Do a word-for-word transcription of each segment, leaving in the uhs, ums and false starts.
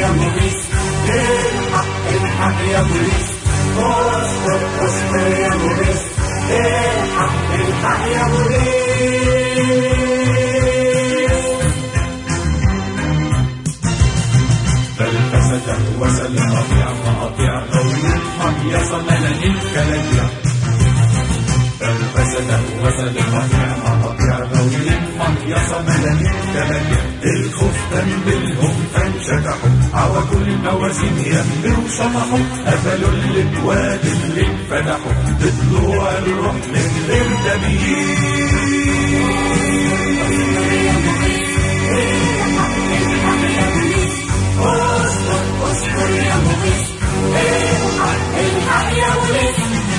يا بوليس، الحق الحق يا بوليس، اصبر اصبر يا بوليس، الحق الحق يا بوليس. فالفسد وسل أطيع فأطيع قوي يا صملني الكلبيع. فالفسد وسل أطيع فأطيع قوي يا صملني الكلبيع. الخوف تنبلهم فانشكحوا عوج الموازين يملوا شطحوا قفلوا الابواب اللي انفتحوا بطلوع الروح من غير تمييز. اصبر اصبر يا بوليس، الحق الحق يا بوليس.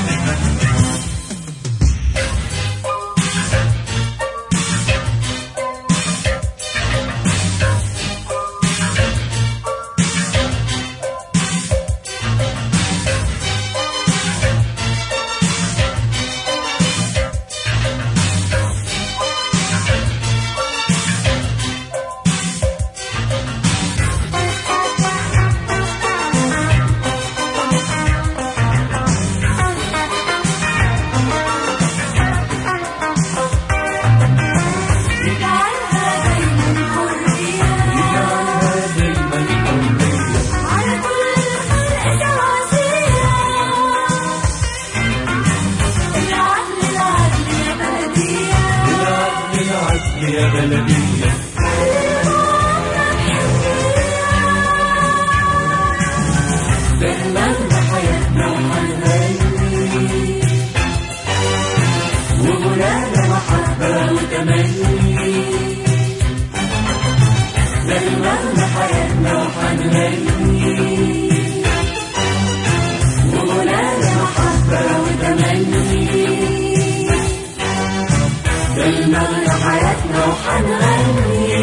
يا بلدية دمرنا حياتنا وحنغني وغنانا محبة وتمني. دمرنا حياتنا وحنغني وغنانا محبة وتمني. دمرنا حياتنا وحنغني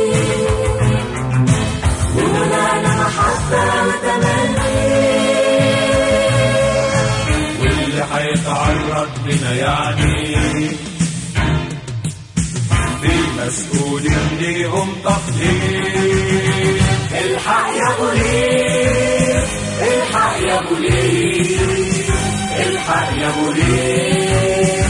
وغنانا محبة وتمني. واللي حيتعرض بنا يعني في مسؤولين ليهم تقدير. الحق يا بوليس، الحق يا بوليس، الحق يا بوليس.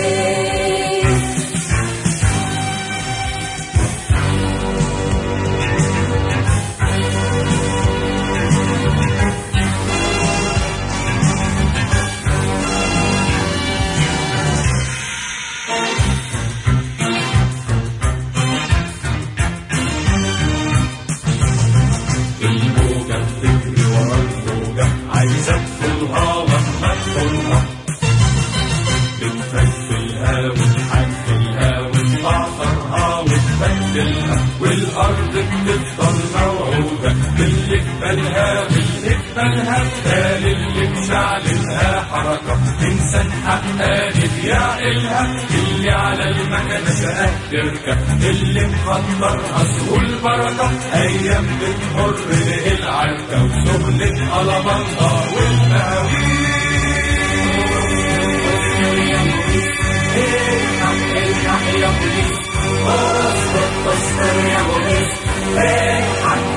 الموجة بتجري ورا الموجة عايزة تدخلها لما تدخلها. بتفلفلها وتحنفلها وتعطرها وتبدلها والأرض بتفضل موعودة باللي في بالها باللي في بالها. قال اللي مشعللها حركة إنسان حقاني بيعقلها. اللي على المكنة شقة تركب اللي مخطرها سوق البركة. أيام بتمر له العركة وشغلة قلب الله والمهاويل. الحق الحق يا بوليس، اصبر اصبر يا بوليس، الحق